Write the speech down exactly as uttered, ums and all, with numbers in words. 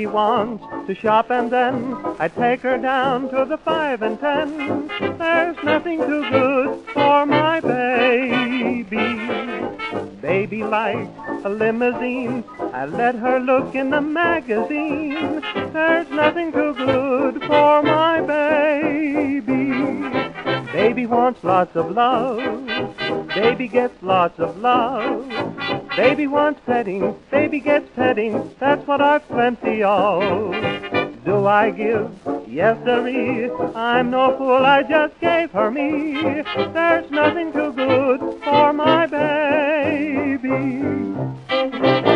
Baby wants to shop and then I take her down to the five and ten. There's nothing too good for my baby. Baby likes a limousine, I let her look in the magazine. There's nothing too good for my baby. Baby wants lots of love, baby gets lots of love. Baby wants petting, baby gets petting, that's what I've plenty of. Do I give? Yes, sirree, I'm no fool, I just gave her me. There's nothing too good for my baby.